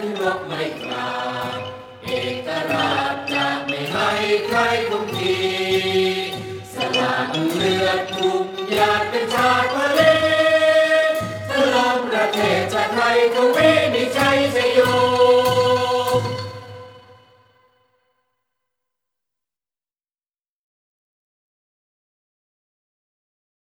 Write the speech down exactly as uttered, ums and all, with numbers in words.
รบไม่กล้าเอกราชจะไม่ให้ใครคุมทีสละเลือดทุกหยาดเป็นชาติ